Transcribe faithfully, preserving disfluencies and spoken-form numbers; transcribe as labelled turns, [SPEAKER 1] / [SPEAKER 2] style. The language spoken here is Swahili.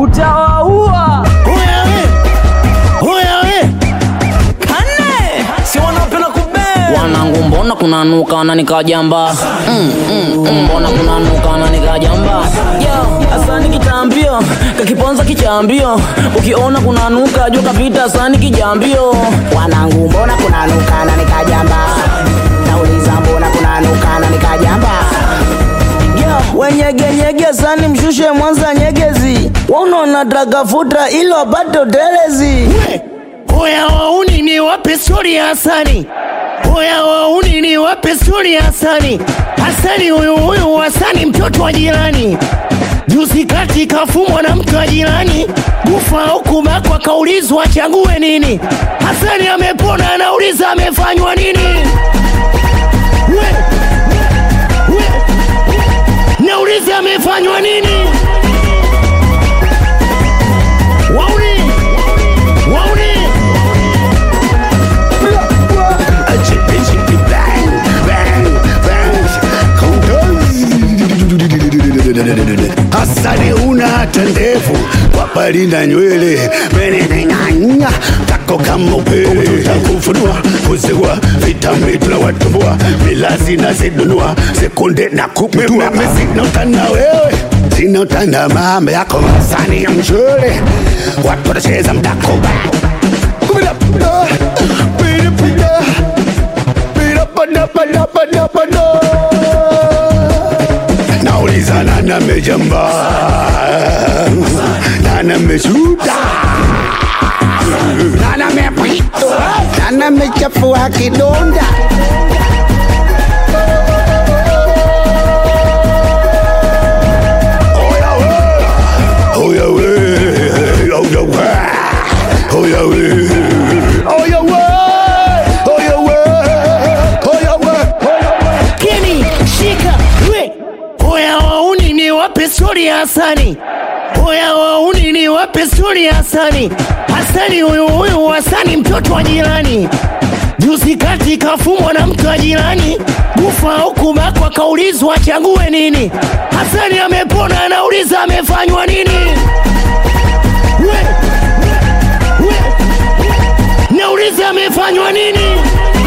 [SPEAKER 1] utawaua.
[SPEAKER 2] Oya we, oya we,
[SPEAKER 1] Kane, si wanapenda kubea.
[SPEAKER 3] Wanangu mbona kunanuka na nikajamba. mm, mm, mm, Mbona kunanuka na nikajamba.
[SPEAKER 1] Yo, asani kitambio, kakiponza kichambio. Ukiona kunanuka jua kapita asani kijambio.
[SPEAKER 4] Wanangu mbona kunanuka na nikajamba. Nauliza mbona kunanuka na nikajamba.
[SPEAKER 1] Yo, wenyege nyege asani mshushe Mwanza Nyegezi. Waunaona draga futra ilo wapate utelezi.
[SPEAKER 2] oya wauni ni wape story ya Hasani. Oya wauni ni wape story ya Hasani. Hasani huyu huyu Hasani mtoto wa jirani. Juzi kati kafumwa na mtu wa jirani. Kufa au kubakwa kaulizwa achague nini. Hasani amepona anauliza amefanywa nini. We, we, nauliza amefanywa nini. Wauni, wauni.
[SPEAKER 5] Hasani una hata ndefu wapali na nywele menenenganya tako kama upele tutakufunua kuzigwa vitambi tunawatumbua milazi na zidunua sekunde na kuputua mimi sina utana wewe sina utana mama yako Hasani ya mshule watu watacheza mdako kumila pida pida pida pida pada pada pada pada nauliza nana mejamba nana meshuta nana mepito nana mechafua kidonda oya we oya we oya we oya we oya we oya we oya we
[SPEAKER 2] Kenny, shika, we. Oya wauni ni wape story ya Hasani. Oya wauni ni wape story ya Hasani. Hasani huyu huyu Hasani mtoto wa jirani. Juzi kati kafumwa na mtu wa jirani. Kufa au kubakwa kaulizwa achague nini. Hasani amepona anauliza amefanywa nini. We, we, nauliza amefanywa nini.